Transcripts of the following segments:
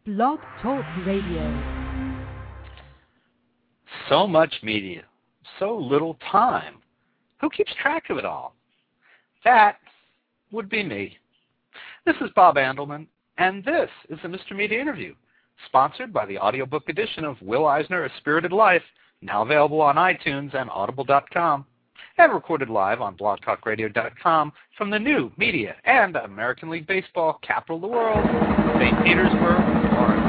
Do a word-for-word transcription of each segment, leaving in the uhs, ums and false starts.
Blog Talk Radio. So much media, so little time. Who keeps track of it all? That would be me. This is Bob Andelman, and this is the Mister Media Interview, sponsored by the audiobook edition of Will Eisner, A Spirited Life, now available on iTunes and audible dot com, and recorded live on blog talk radio dot com from the new media and American League Baseball capital of the world, Saint Petersburg, Florida.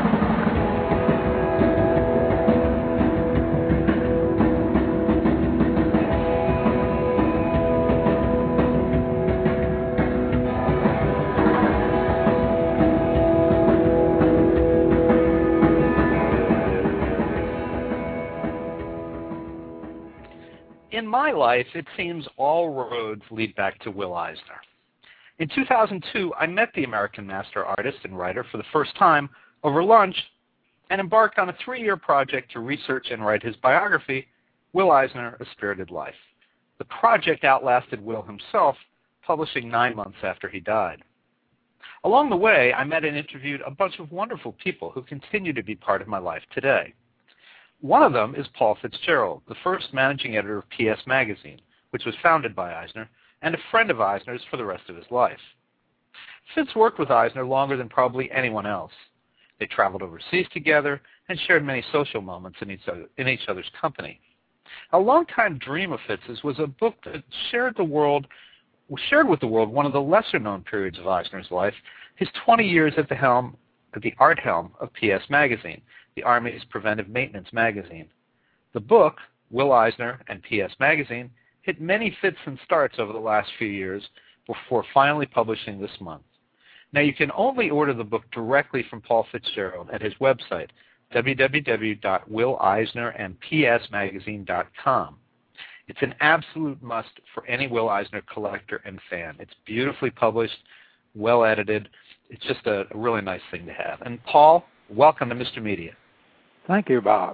In my life, it seems all roads lead back to Will Eisner. In two thousand two, I met the American master artist and writer for the first time over lunch and embarked on a three-year project to research and write his biography, Will Eisner, A Spirited Life. The project outlasted Will himself, publishing nine months after he died. Along the way, I met and interviewed a bunch of wonderful people who continue to be part of my life today. One of them is Paul Fitzgerald, the first managing editor of P S Magazine, which was founded by Eisner, and a friend of Eisner's for the rest of his life. Fitz worked with Eisner longer than probably anyone else. They traveled overseas together and shared many social moments in each, other, in each other's company. A longtime dream of Fitz's was a book that shared the world, shared with the world one of the lesser-known periods of Eisner's life, his twenty years at the helm, at the art helm of P S Magazine, the Army's preventive maintenance magazine. The book, Will Eisner and P S Magazine, hit many fits and starts over the last few years before finally publishing this month. Now, you can only order the book directly from Paul Fitzgerald at his website, w w w dot will eisner and p s magazine dot com. It's an absolute must for any Will Eisner collector and fan. It's beautifully published, well edited. It's just a, a really nice thing to have. And Paul, welcome to Mister Media. Thank you, Bob.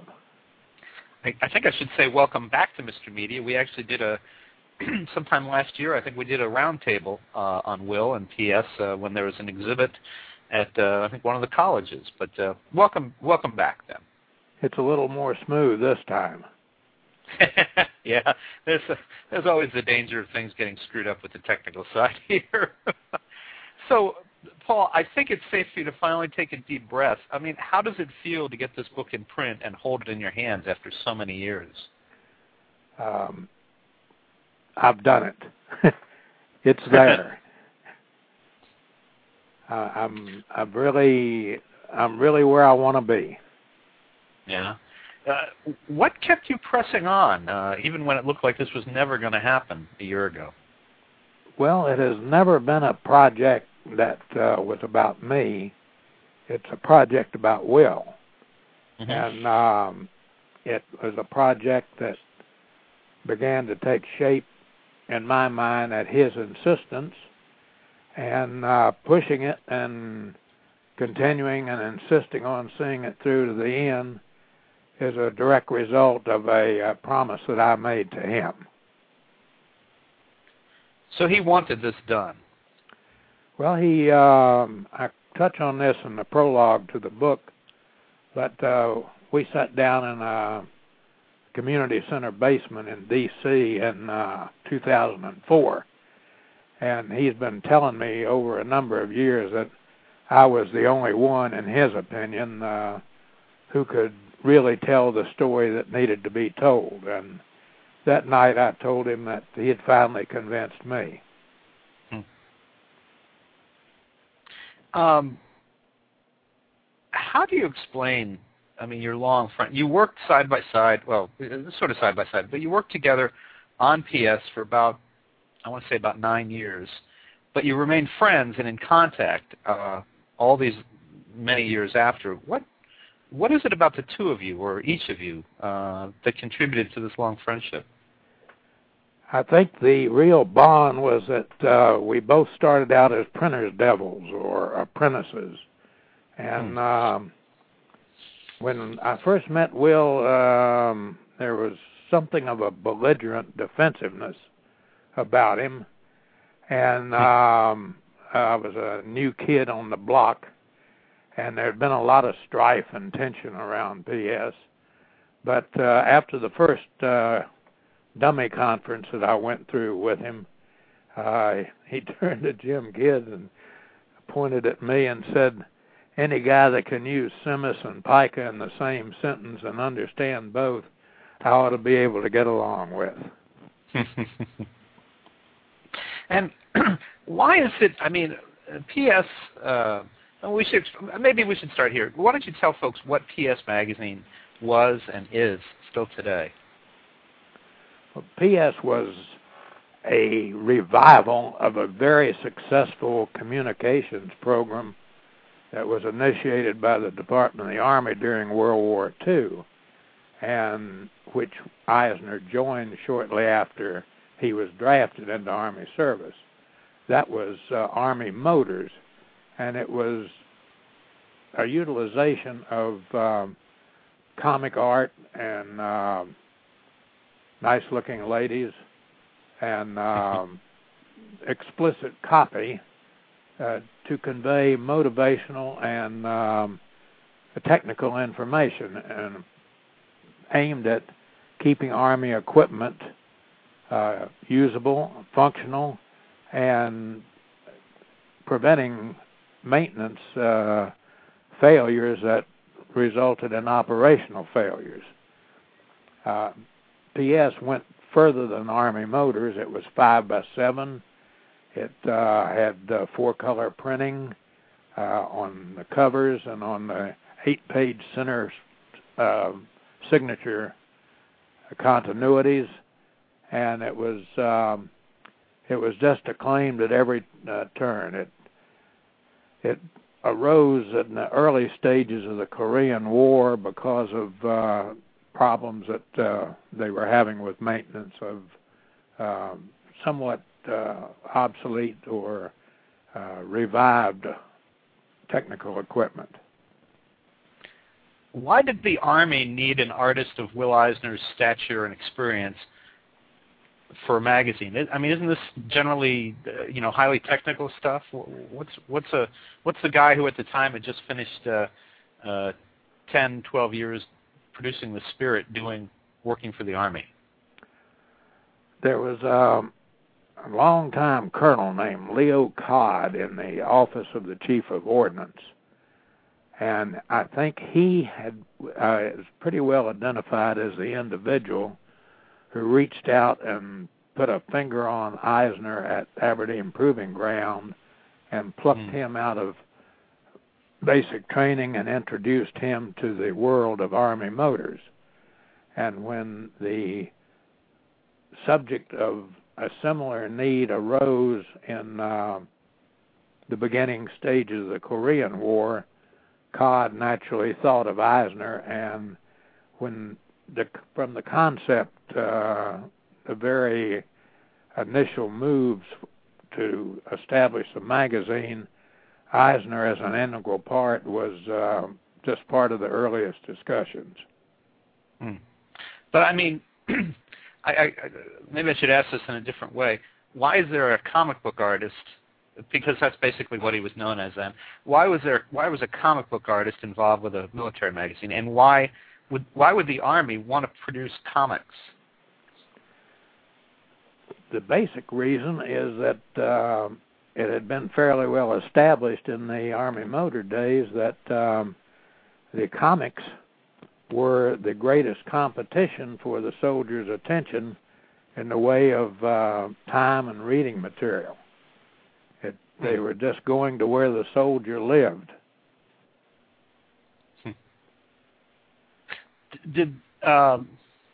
I, I think I should say welcome back to Mister Media. We actually did a, sometime last year, I think we did a roundtable uh, on Will and P S uh, when there was an exhibit at, uh, I think, one of the colleges. But uh, welcome welcome back then. It's a little more smooth this time. Yeah, there's, a, there's always the danger of things getting screwed up with the technical side here. So, Paul, I think it's safe for you to finally take a deep breath. I mean, how does it feel to get this book in print and hold it in your hands after so many years? Um, I've done it. It's there. uh, I'm, I'm really, I'm really where I want to be. Yeah. Uh, what kept you pressing on, uh, even when it looked like this was never going to happen a year ago? Well, it has never been a project that uh, was about me. It's a project about Will. Mm-hmm. And um, it was a project that began to take shape in my mind at his insistence, and uh, pushing it and continuing and insisting on seeing it through to the end is a direct result of a, a promise that I made to him. So he wanted this done. Well, he, um, I touch on this in the prologue to the book, but uh, we sat down in a community center basement in D C in uh, two thousand four, and he's been telling me over a number of years that I was the only one, in his opinion, uh, who could really tell the story that needed to be told. And that night I told him that he had finally convinced me. Um, how do you explain, I mean, your long front, you worked side by side, well, sort of side by side, but you worked together on P S for about, I want to say about nine years, but you remained friends and in contact uh, all these many years after. What What is it about the two of you, or each of you, uh, that contributed to this long friendship? I think the real bond was that uh, we both started out as printer's devils or apprentices. And um, when I first met Will, um, there was something of a belligerent defensiveness about him. And um, I was a new kid on the block, and there had been a lot of strife and tension around P S. But uh, after the first uh, dummy conference that I went through with him, uh, he turned to Jim Kidd and pointed at me and said, any guy that can use Simus and pica in the same sentence and understand both, I ought to be able to get along with. And why is it, I mean, P S, uh, we should, maybe we should start here. Why don't you tell folks what P S Magazine was and is still today? Well, P S was a revival of a very successful communications program that was initiated by the Department of the Army during World War Two, and which Eisner joined shortly after he was drafted into Army service. That was uh, Army Motors, and it was a utilization of um, comic art and uh, nice-looking ladies and um, explicit copy uh, to convey motivational and um, technical information, and aimed at keeping Army equipment uh, usable, functional, and preventing maintenance uh, failures that resulted in operational failures. Uh, P S went further than Army Motors. It was five by seven. It uh, had uh, four-color printing uh, on the covers and on the eight-page center uh, signature continuities, and it was um, it was just acclaimed at every uh, turn. It it arose in the early stages of the Korean War because of uh, problems that uh, they were having with maintenance of uh, somewhat uh, obsolete or uh, revived technical equipment. Why did the Army need an artist of Will Eisner's stature and experience for a magazine? I mean, isn't this generally, uh, you know, highly technical stuff? What's what's a what's the guy who at the time had just finished uh, uh, ten, twelve years producing The Spirit doing, working for the Army? There was um, a long-time colonel named Leo Codd in the office of the Chief of Ordnance. And I think he had uh, is pretty well identified as the individual who reached out and put a finger on Eisner at Aberdeen Proving Ground and plucked mm. him out of basic training and introduced him to the world of Army Motors. And when the subject of a similar need arose in uh, the beginning stages of the Korean War, Codd naturally thought of Eisner, and when the, from the concept, uh, the very initial moves to establish the magazine, Eisner as an integral part was uh, just part of the earliest discussions. Hmm. But I mean, I, I, maybe I should ask this in a different way. Why is there a comic book artist? Because that's basically what he was known as then. Why was there? Why was a comic book artist involved with a military magazine, and why would why would the Army want to produce comics? The basic reason is that uh, it had been fairly well established in the Army Motor days that um, the comics were the greatest competition for the soldiers' attention in the way of uh, time and reading material. It, they were just going to where the soldier lived. Did, um,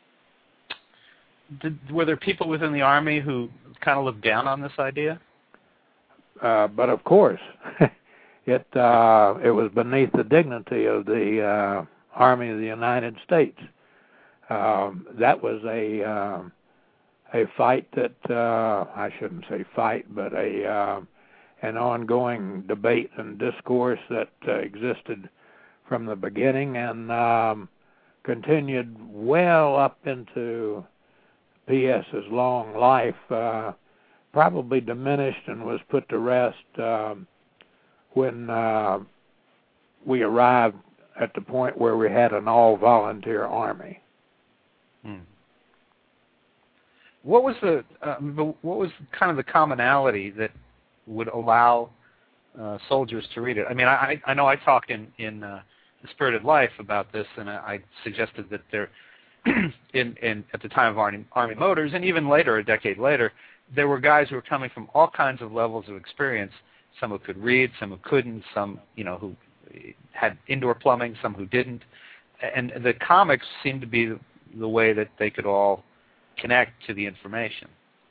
did were there people within the Army who kind of looked down on this idea? Uh, but of course, it uh, it was beneath the dignity of the uh, Army of the United States. Um, that was a uh, a fight that uh, I shouldn't say fight, but a uh, an ongoing debate and discourse that uh, existed from the beginning and um, continued well up into P S's long life. Uh, probably diminished and was put to rest um, when uh, we arrived at the point where we had an all-volunteer Army. Hmm. What was the uh, what was kind of the commonality that would allow uh, soldiers to read it? I mean, I, I know I talked in in uh, The Spirited Life about this, and I suggested that there, in in at the time of Army, Army Motors, and even later, a decade later, there were guys who were coming from all kinds of levels of experience. Some who could read, some who couldn't, some you know who had indoor plumbing, some who didn't, and the comics seemed to be the, the way that they could all connect to the information.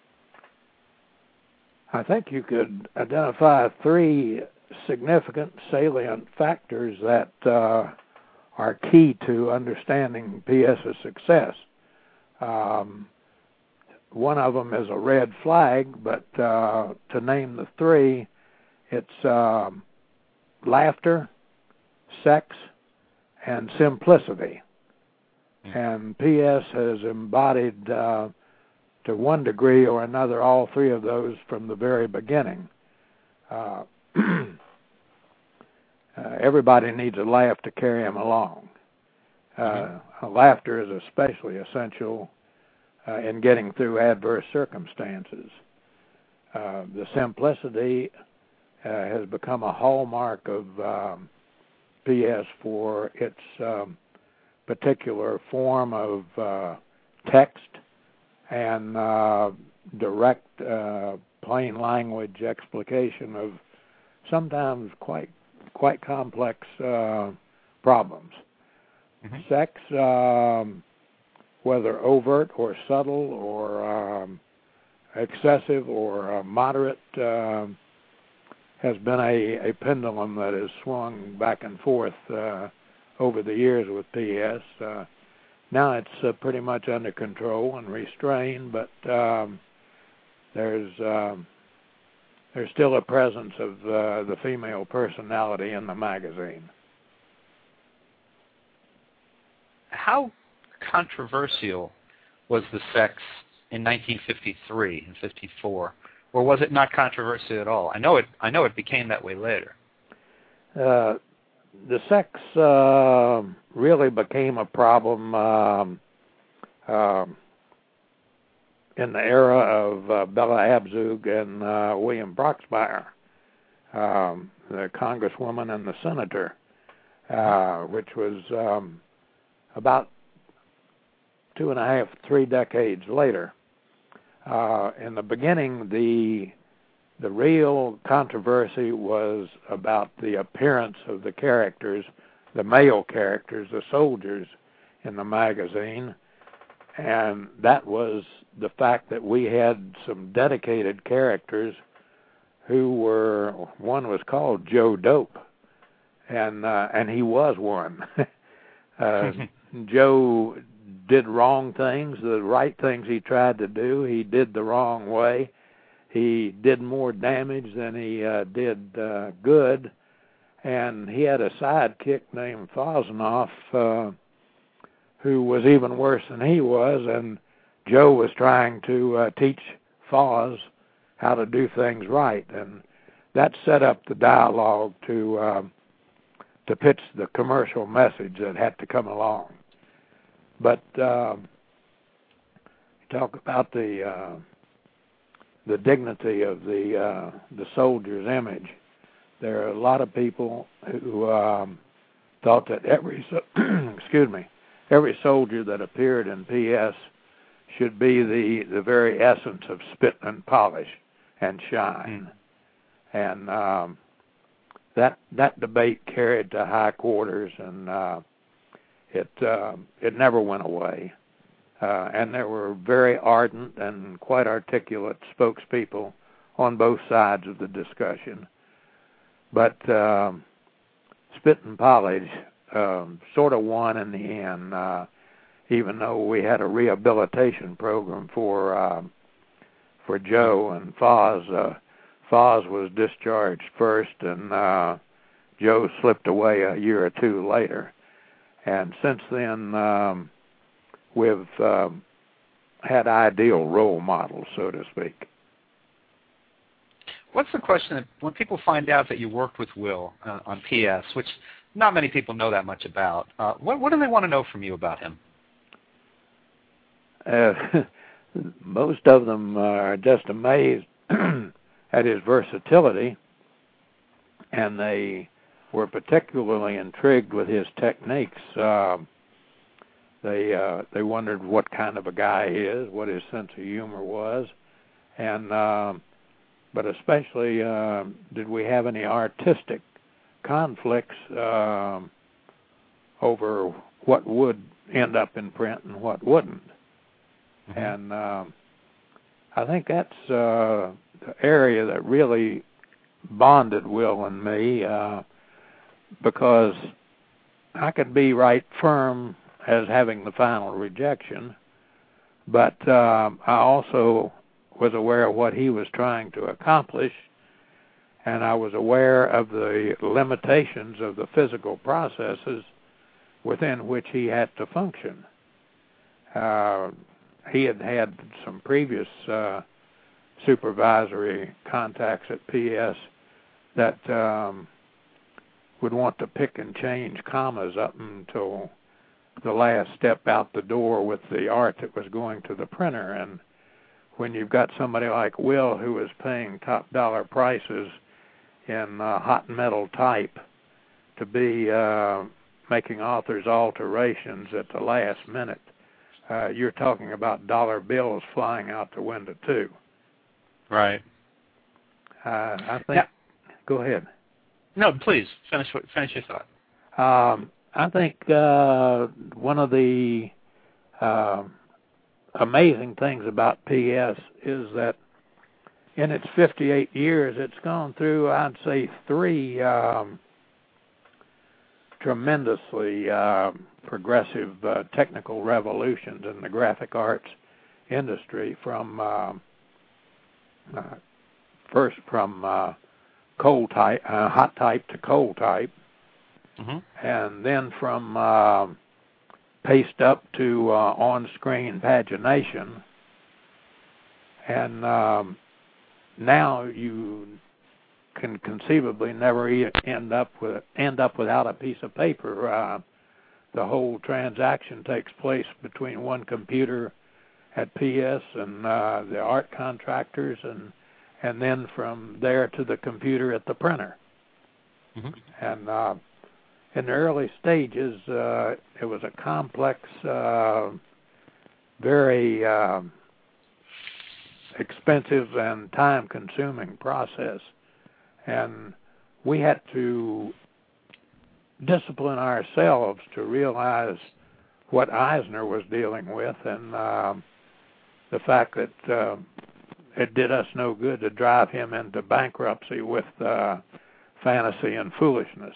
I think you could identify three significant salient factors that uh, are key to understanding P S's success. Um, one of them is a red flag, but uh, to name the three, it's uh, laughter, sex, and simplicity. And P S has embodied, uh, to one degree or another, all three of those from the very beginning. Uh, uh, everybody needs a laugh to carry them along. Uh, mm-hmm. Laughter is especially essential uh, in getting through adverse circumstances. Uh, the simplicity uh, has become a hallmark of um, P S for its um, particular form of uh, text and uh, direct, uh, plain language explication of sometimes quite quite complex uh, problems. Mm-hmm. Sex, um, whether overt or subtle or um, excessive or uh, moderate, uh, has been a, a pendulum that has swung back and forth uh, over the years with P S. Uh, now it's uh, pretty much under control and restrained, but um, there's um, there's still a presence of uh, the female personality in the magazine. How controversial was the sex in nineteen fifty-three and fifty-four, or was it not controversial at all? I know it. I know it became that way later. Uh, The sex uh, really became a problem um, uh, in the era of uh, Bella Abzug and uh, William Broxmire, um, the congresswoman and the senator, uh, which was um, about two and a half, three decades later. Uh, in the beginning, the The real controversy was about the appearance of the characters, the male characters, the soldiers in the magazine, and that was the fact that we had some dedicated characters who were, one was called Joe Dope, and uh, and he was one. uh, Joe did wrong things, the right things he tried to do, he did the wrong way. He did more damage than he uh, did uh, good, and he had a sidekick named Fosnoff uh, who was even worse than he was, and Joe was trying to uh, teach Foz how to do things right, and that set up the dialogue to uh, to pitch the commercial message that had to come along. But uh, talk about the uh, the dignity of the uh, the soldier's image. There are a lot of people who um, thought that every excuse me every soldier that appeared in P S should be the the very essence of spit and polish and shine, mm. and um, that that debate carried to high quarters, and uh, it uh, it never went away. Uh, and there were very ardent and quite articulate spokespeople on both sides of the discussion. But um, spit and polish um, sort of won in the end, uh, even though we had a rehabilitation program for uh, for Joe and Foz. Uh, Foz was discharged first, and uh, Joe slipped away a year or two later. And since then, um, we've um, had ideal role models, so to speak. What's the question that when people find out that you worked with Will uh, on P S, which not many people know that much about. Uh, what, what do they want to know from you about him? Uh, most of them are just amazed at his versatility, and they were particularly intrigued with his techniques. Uh, they uh, they wondered what kind of a guy he is, what his sense of humor was, and uh, but especially uh, did we have any artistic conflicts uh, over what would end up in print and what wouldn't. Mm-hmm. And uh, I think that's uh, the area that really bonded Will and me, uh, because I could be right firm as having the final rejection, but uh, I also was aware of what he was trying to accomplish, and I was aware of the limitations of the physical processes within which he had to function. Uh, he had had some previous uh, supervisory contacts at P S that um, would want to pick and change commas up until the last step out the door with the art that was going to the printer. And when you've got somebody like Will who is paying top dollar prices in uh, hot metal type to be uh, making author's alterations at the last minute, uh, you're talking about dollar bills flying out the window too. Right. Uh, I think. Yeah. Go ahead. No, please finish. Finish your thought. Um, I think uh, one of the uh, amazing things about P S is that in its fifty-eight years, it's gone through, I'd say, three um, tremendously uh, progressive uh, technical revolutions in the graphic arts industry. From uh, uh, first from uh, cold type, uh, hot type to cold type, mm-hmm. and then from uh, paste up to uh, on-screen pagination, and um, now you can conceivably never end up with end up without a piece of paper. Uh, the whole transaction takes place between one computer at P S and uh, the art contractors, and and then from there to the computer at the printer. Mm-hmm. And uh, in the early stages, uh, it was a complex, uh, very uh, expensive and time-consuming process. And we had to discipline ourselves to realize what Eisner was dealing with, and uh, the fact that uh, it did us no good to drive him into bankruptcy with uh, fantasy and foolishness.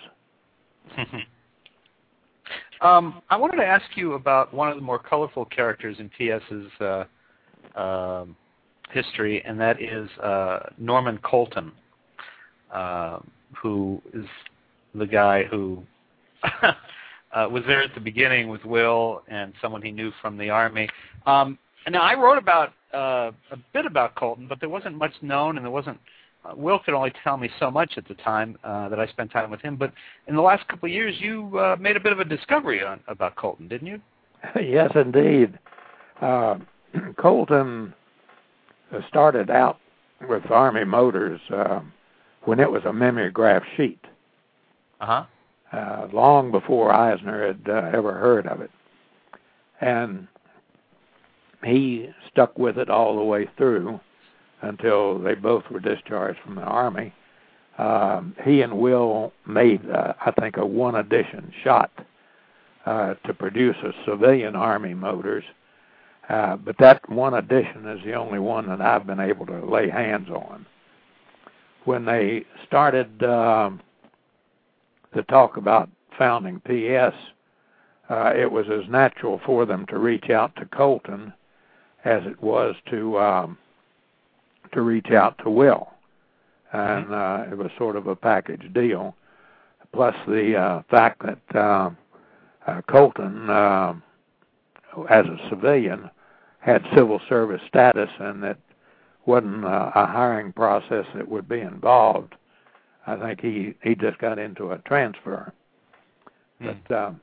um, I wanted to ask you about one of the more colorful characters in P S's uh, uh, history, and that is uh, Norman Colton, uh, who is the guy who uh, was there at the beginning with Will and someone he knew from the Army. Um, and now I wrote about uh, a bit about Colton, but there wasn't much known, and there wasn't. Uh, Will could only tell me so much at the time uh, that I spent time with him. But in the last couple of years, you uh, made a bit of a discovery on about Colton, didn't you? Yes, indeed. Uh, Colton started out with Army Motors uh, when it was a mimeograph sheet. Uh-huh. Uh, long before Eisner had uh, ever heard of it. And he stuck with it all the way through until they both were discharged from the Army. Um, he and Will made, uh, I think, a one-edition shot uh, to produce a civilian Army Motors, uh, but that one edition is the only one that I've been able to lay hands on. When they started um, to talk about founding P S, uh, it was as natural for them to reach out to Colton as it was to um, to reach out to Will, and uh, it was sort of a package deal. Plus the uh, fact that uh, uh, Colton, uh, as a civilian, had civil service status, and that wasn't uh, a hiring process that would be involved. I think he, he just got into a transfer. Mm. But um,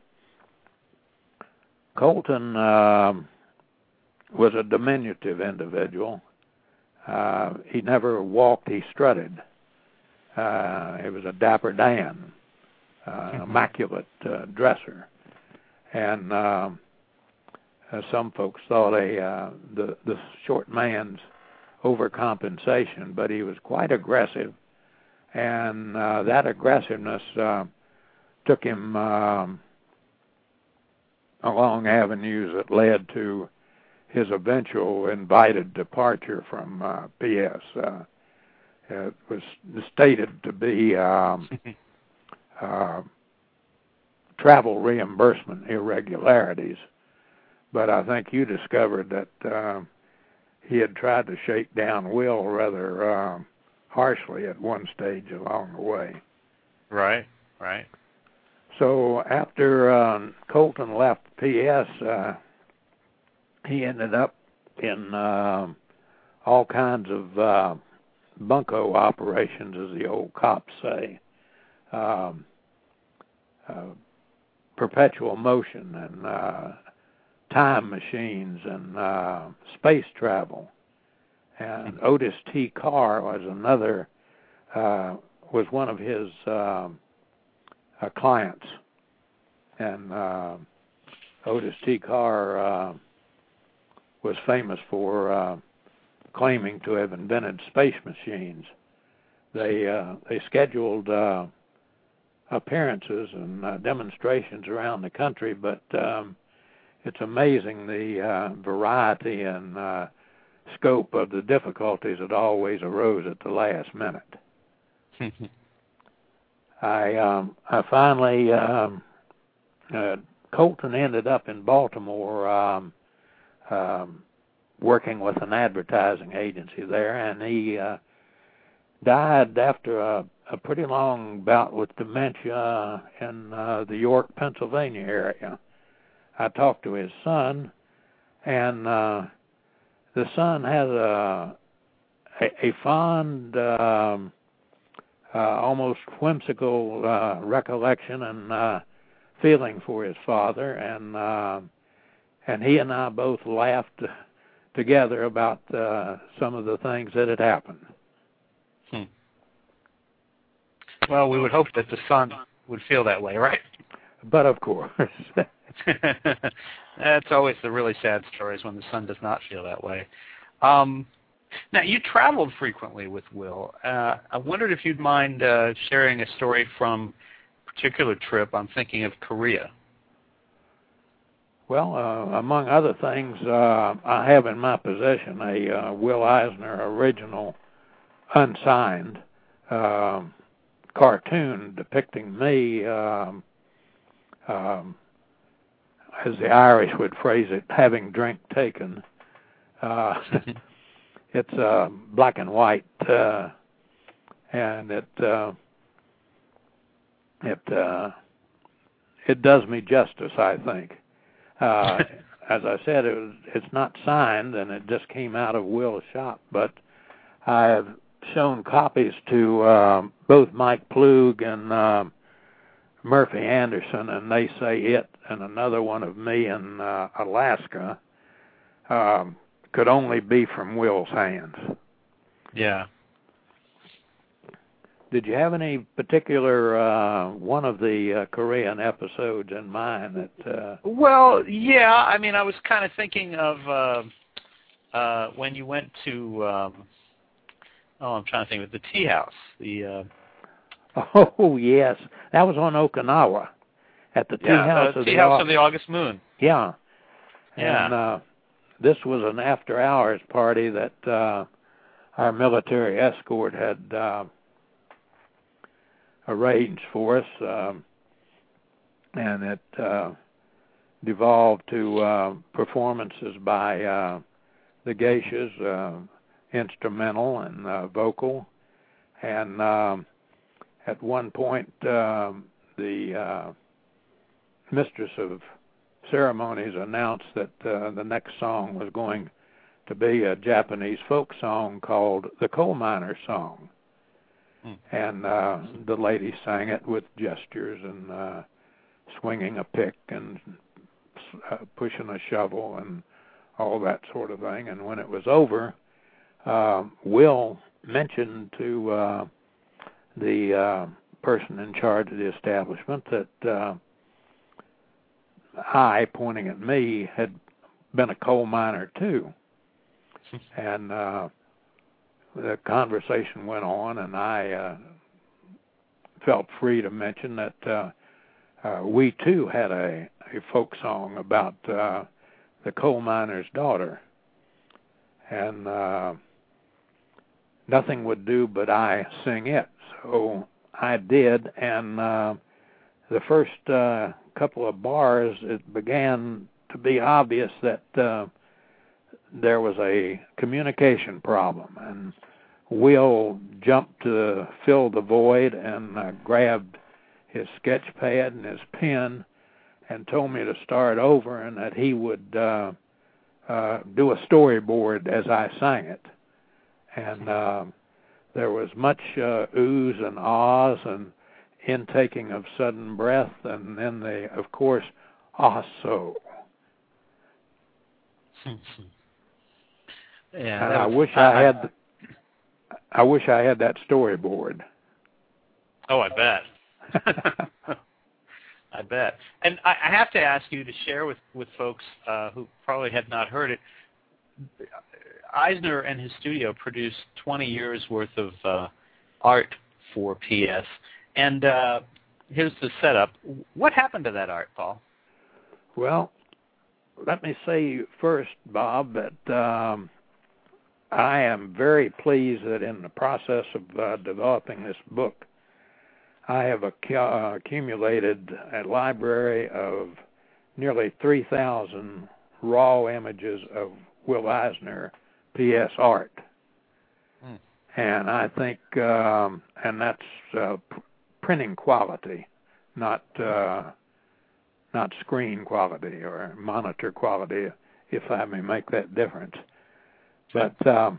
Colton uh, was a diminutive individual. Uh, he never walked, he strutted. Uh, he was a dapper Dan, uh, mm-hmm. immaculate uh, dresser. And um, uh, some folks thought a, uh, the, the short man's overcompensation, but he was quite aggressive. And uh, that aggressiveness uh, took him um, along avenues that led to his eventual invited departure from uh, P S. Uh, it was stated to be um, uh, travel reimbursement irregularities, but I think you discovered that uh, he had tried to shake down Will rather uh, harshly at one stage along the way. Right, right. So after uh, Colton left P S, uh, he ended up in uh, all kinds of uh, bunco operations, as the old cops say, um, uh, perpetual motion and uh, time machines and uh, space travel. And Otis T. Carr was another, uh, was one of his uh, uh, clients. And uh, Otis T. Carr uh, was famous for uh, claiming to have invented space machines. They uh, they scheduled uh, appearances and uh, demonstrations around the country, but um, it's amazing the uh, variety and uh, scope of the difficulties that always arose at the last minute. I um, I finally um, uh, Colton ended up in Baltimore. Um, um, working with an advertising agency there, and he uh, died after a, a pretty long bout with dementia in uh, the York, Pennsylvania area. I talked to his son, and uh, the son has a a, a fond, um, uh, almost whimsical uh, recollection and uh, feeling for his father, and uh, and he and I both laughed together about uh, some of the things that had happened. Hmm. Well, we would hope that the son would feel that way, right? But of course. That's always the really sad stories, when the son does not feel that way. Um, now, you traveled frequently with Will. Uh, I wondered if you'd mind uh, sharing a story from a particular trip. I'm thinking of Korea. Well, uh, among other things, uh, I have in my possession a uh, Will Eisner original, unsigned uh, cartoon depicting me, um, um, as the Irish would phrase it, having drink taken. Uh, it's uh, black and white, uh, and it uh, it uh, it does me justice, I think. Uh, as I said, it was, it's not signed, and it just came out of Will's shop. But I have shown copies to uh, both Mike Plug and uh, Murphy Anderson, and they say it and another one of me in uh, Alaska um, could only be from Will's hands. Yeah. Did you have any particular uh, one of the uh, Korean episodes in mind that? Uh... Well, yeah. I mean, I was kind of thinking of uh, uh, when you went to. Um, oh, I'm trying to think of the tea house. The. Uh... Oh yes, that was on Okinawa, at the tea yeah, house uh, of tea the house Au- of the August Moon. Yeah. Yeah. And uh, this was an after-hours party that uh, our military escort had. Uh, arranged for us, um, and it uh, devolved to uh, performances by uh, the geishas, uh, instrumental and uh, vocal, and um, at one point uh, the uh, mistress of ceremonies announced that uh, the next song was going to be a Japanese folk song called the Coal Miner Song. And uh, the lady sang it with gestures and uh, swinging a pick and uh, pushing a shovel and all that sort of thing. And when it was over, uh, Will mentioned to uh, the uh, person in charge of the establishment that uh, I, pointing at me, had been a coal miner too. And uh, the conversation went on, and I uh, felt free to mention that uh, uh, we too had a, a folk song about uh, the coal miner's daughter. And uh, nothing would do but I sing it. So I did, and uh, the first uh, couple of bars, it began to be obvious that uh, there was a communication problem, and Will jumped to fill the void and uh, grabbed his sketch pad and his pen and told me to start over and that he would uh, uh, do a storyboard as I sang it. And uh, there was much uh, oohs and ahs and intaking of sudden breath, and then the, of course, ah so. Yeah, and I was, wish I, I had. I wish I had that storyboard. Oh, I bet. I bet. And I, I have to ask you to share with with folks uh, who probably have not heard it. Eisner and his studio produced twenty years worth of uh, art for P S. And uh, here's the setup. What happened to that art, Paul? Well, let me say first, Bob, that um, I am very pleased that in the process of uh, developing this book, I have ac- uh, accumulated a library of nearly three thousand raw images of Will Eisner P S art. Mm. And I think, um, and that's uh, p- printing quality, not uh, not screen quality or monitor quality, if I may make that difference. But um,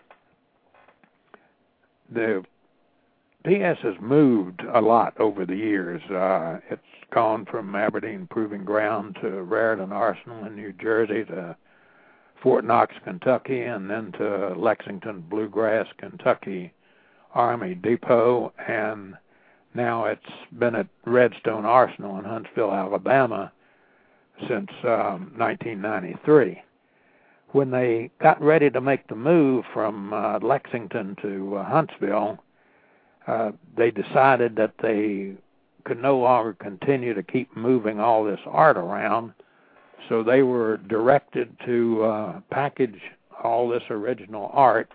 the P S has moved a lot over the years. Uh, it's gone from Aberdeen Proving Ground to Raritan Arsenal in New Jersey to Fort Knox, Kentucky, and then to Lexington Bluegrass, Kentucky Army Depot, and now it's been at Redstone Arsenal in Huntsville, Alabama since um, nineteen ninety-three. When they got ready to make the move from uh, Lexington to uh, Huntsville, uh, they decided that they could no longer continue to keep moving all this art around, so they were directed to uh, package all this original art.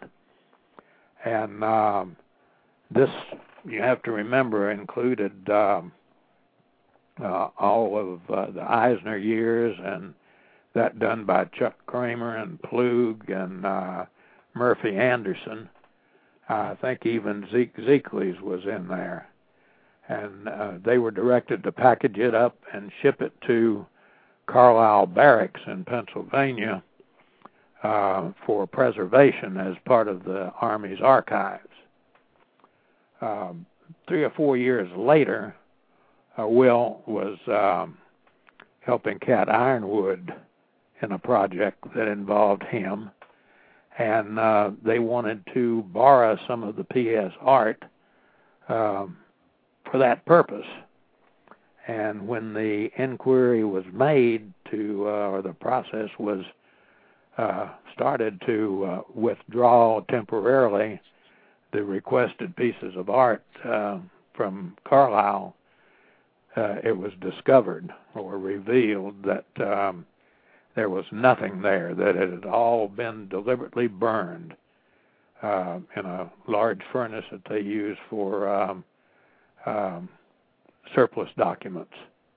And um, this, you have to remember, included um, uh, all of uh, the Eisner years, and that done by Chuck Kramer and Plug and uh, Murphy Anderson. Uh, I think even Zeke Zeekles was in there. And uh, they were directed to package it up and ship it to Carlisle Barracks in Pennsylvania uh, for preservation as part of the Army's archives. Um, three or four years later, uh, Will was um, helping Cat Ironwood in a project that involved him, and uh, they wanted to borrow some of the P S art um, for that purpose. And when the inquiry was made to, uh, or the process was uh, started to uh, withdraw temporarily the requested pieces of art uh, from Carlisle, uh, it was discovered or revealed that um, there was nothing there, that it had all been deliberately burned uh, in a large furnace that they used for um, um, surplus documents.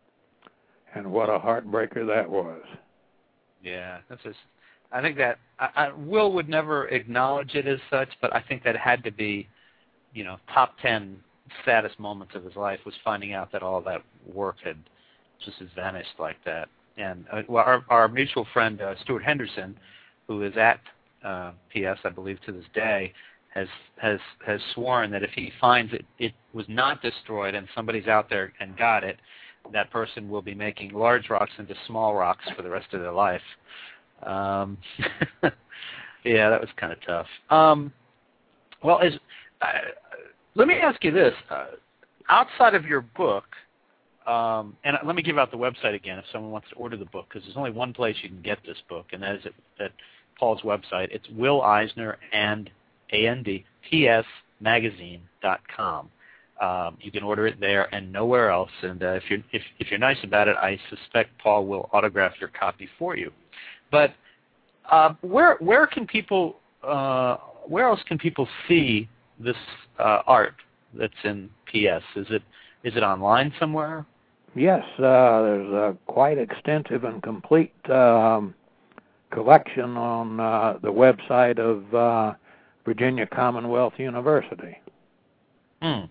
And what a heartbreaker that was. Yeah, that's just, I think that I, I, Will would never acknowledge it as such, but I think that had to be, you know, top ten saddest moments of his life was finding out that all that work had just vanished like that. And uh, well, our, our mutual friend uh, Stuart Henderson, who is at uh, P S, I believe, to this day, has has has sworn that if he finds it, it was not destroyed and somebody's out there and got it, that person will be making large rocks into small rocks for the rest of their life. Um, yeah, that was kind of tough. Um, well, as, uh, let me ask you this. Uh, outside of your book, um, and let me give out the website again if someone wants to order the book, because there's only one place you can get this book, and that is at, at Paul's website. It's Will Eisner and A N D P S magazine dot com. Um, you can order it there and nowhere else. And uh, if you're if, if you're nice about it, I suspect Paul will autograph your copy for you. But uh, where where can people uh, where else can people see this uh, art that's in P S? Is it is it online somewhere? Yes, uh, there's a quite extensive and complete um, collection on uh, the website of uh, Virginia Commonwealth University. Hmm.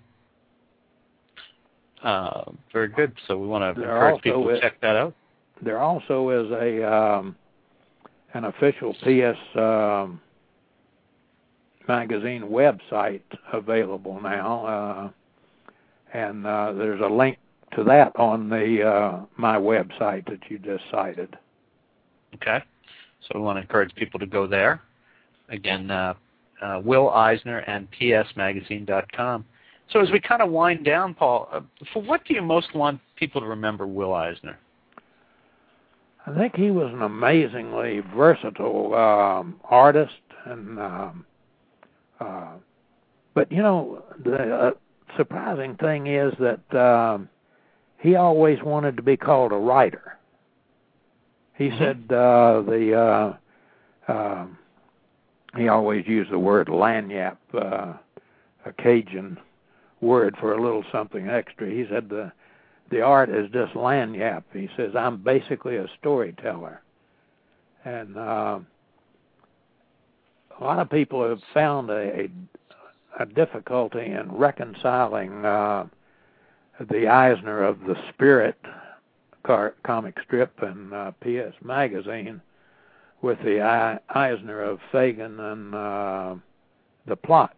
Uh, very good. So we want to There encourage people to is, check that out. There also is a um, an official P S um, magazine website available now, uh, and uh, there's a link to that on the uh, my website that you just cited. Okay. So we want to encourage people to go there. Again, uh, uh, Will Eisner and P S magazine dot com. So as we kind of wind down, Paul, uh, for what do you most want people to remember Will Eisner? I think he was an amazingly versatile um, artist, and um, uh, but you know the uh, surprising thing is that um, he always wanted to be called a writer. He mm-hmm. said uh, the uh, uh, he always used the word lagniappe, uh, a Cajun word for a little something extra. He said the the art is just lagniappe. He says, I'm basically a storyteller. And uh, a lot of people have found a, a, a difficulty in reconciling uh, the Eisner of the Spirit car, comic strip and uh, P S magazine with the I, Eisner of Fagin and uh, the Plot.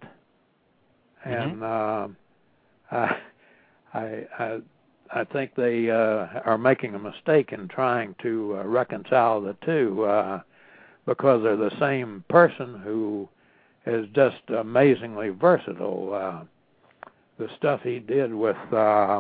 And mm-hmm. uh, I, I, I, I think they uh, are making a mistake in trying to uh, reconcile the two uh, because they're the same person who is just amazingly versatile. Uh, the stuff he did with uh,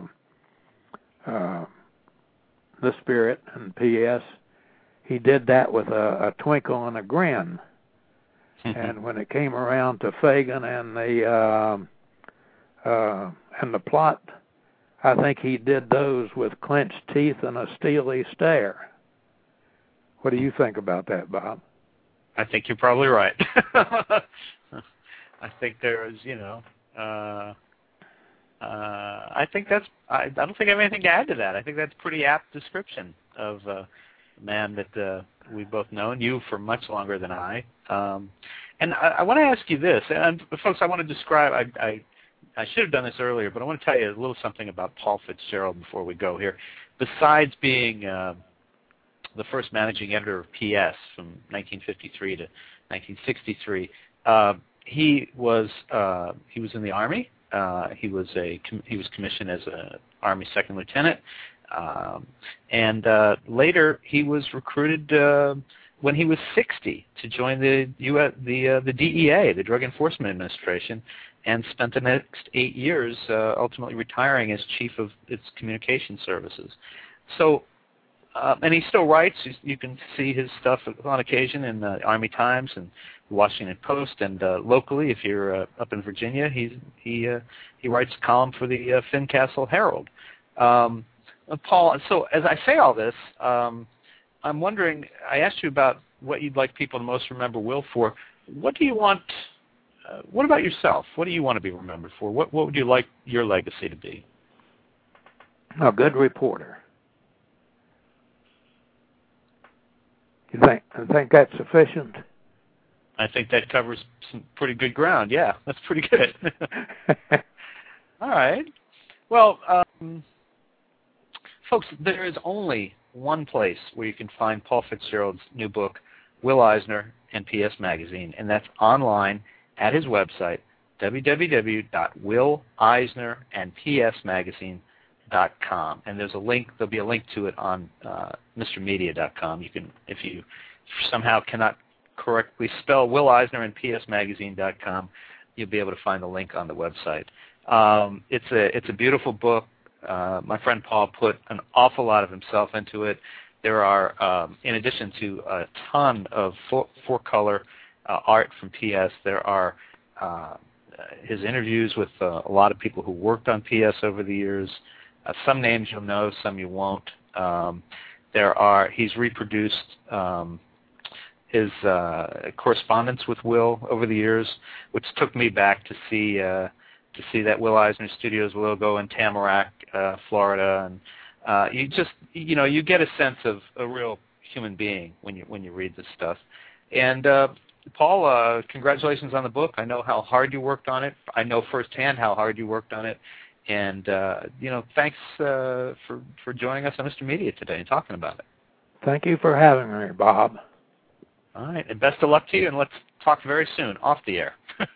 uh, the Spirit and P S, he did that with a, a twinkle and a grin. And when it came around to Fagin and the uh, uh, and the Plot, I think he did those with clenched teeth and a steely stare. What do you think about that, Bob? I think you're probably right. I think there is, you know, uh, uh, I think that's, I, I don't think I have anything to add to that. I think that's a pretty apt description of uh, a man that uh, we've both known, you for much longer than I. Um, and I, I want to ask you this, and folks, I want to describe, I, I I should have done this earlier, but I want to tell you a little something about Paul Fitzgerald before we go here. Besides being uh, the first managing editor of P S from nineteen fifty-three to nineteen sixty-three, uh, he was uh, he was in the Army. Uh, he was a he was commissioned as an Army second lieutenant, um, and uh, later he was recruited uh, when he was sixty to join the U S, the uh, the D E A, the Drug Enforcement Administration, and spent the next eight years uh, ultimately retiring as chief of its communication services. So, uh, and he still writes. You can see his stuff on occasion in the Army Times and the Washington Post, and uh, locally, if you're uh, up in Virginia, he's, he uh, he writes a column for the uh, Fincastle Herald. Um, Paul, so as I say all this, um, I'm wondering, I asked you about what you'd like people to most remember Will for. What do you want... Uh, what about yourself? What do you want to be remembered for? What What would you like your legacy to be? A good reporter. You think you think that's sufficient? I think that covers some pretty good ground. Yeah, that's pretty good. All right. Well, um, folks, there is only one place where you can find Paul Fitzgerald's new book, Will Eisner and P S Magazine, and that's online at his website, w w w dot will eisner and p s magazine dot com, and there's a link. There'll be a link to it on uh, Mister Media dot com. You can, if you somehow cannot correctly spell Will Eisner and P S Magazine dot com, you'll be able to find the link on the website. Um, it's a it's a beautiful book. Uh, my friend Paul put an awful lot of himself into it. There are, um, in addition to a ton of four, four color uh, art from P S, there are uh, his interviews with uh, a lot of people who worked on P S over the years. Uh, some names you'll know, some you won't. Um, there are he's reproduced um, his uh, correspondence with Will over the years, which took me back to see uh, to see that Will Eisner Studios logo in Tamarack, uh, Florida, and uh, you just you know you get a sense of a real human being when you when you read this stuff. And uh, Paul, uh, congratulations on the book. I know how hard you worked on it. I know firsthand how hard you worked on it. And, uh, you know, thanks uh, for, for joining us on Mister Media today and talking about it. Thank you for having me, Bob. All right, and best of luck to you, and let's talk very soon, off the air.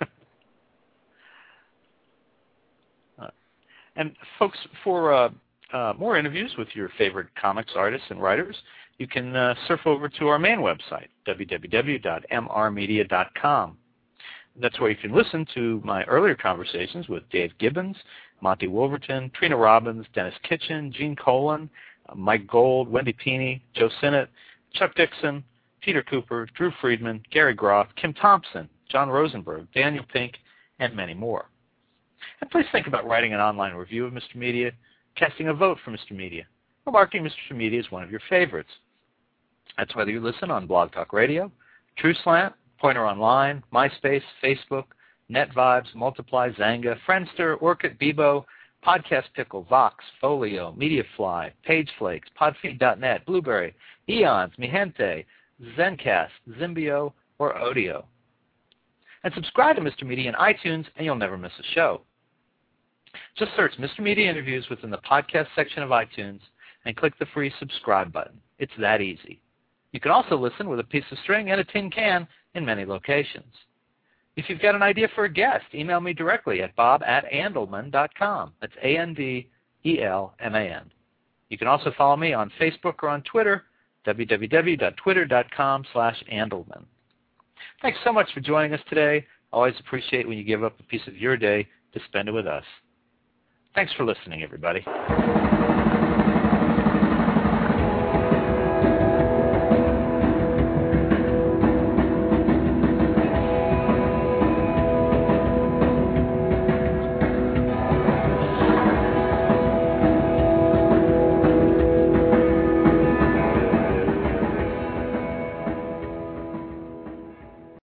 uh, and, folks, for uh, uh, more interviews with your favorite comics artists and writers, you can uh, surf over to our main website, w w w dot m r media dot com. That's where you can listen to my earlier conversations with Dave Gibbons, Monty Wolverton, Trina Robbins, Dennis Kitchen, Gene Colan, uh, Mike Gold, Wendy Peeney, Joe Sinnott, Chuck Dixon, Peter Cooper, Drew Friedman, Gary Groth, Kim Thompson, John Rosenberg, Daniel Pink, and many more. And please think about writing an online review of Mister Media, casting a vote for Mister Media, or marking Mister Media as one of your favorites. That's whether you listen on Blog Talk Radio, TrueSlant, Pointer Online, MySpace, Facebook, NetVibes, Multiply, Zanga, Friendster, Orkut, Bebo, Podcast Pickle, Vox, Folio, MediaFly, PageFlakes, Podfeed dot net, Blueberry, Eons, Mihente, Zencast, Zimbio, or Odeo. And subscribe to Mister Media in iTunes, and you'll never miss a show. Just search Mister Media Interviews within the podcast section of iTunes and click the free subscribe button. It's that easy. You can also listen with a piece of string and a tin can in many locations. If you've got an idea for a guest, email me directly at bob at andelman dot com. That's A N D E L M A N. You can also follow me on Facebook or on Twitter, w w w dot twitter dot com slash andelman. Thanks so much for joining us today. I always appreciate when you give up a piece of your day to spend it with us. Thanks for listening, everybody.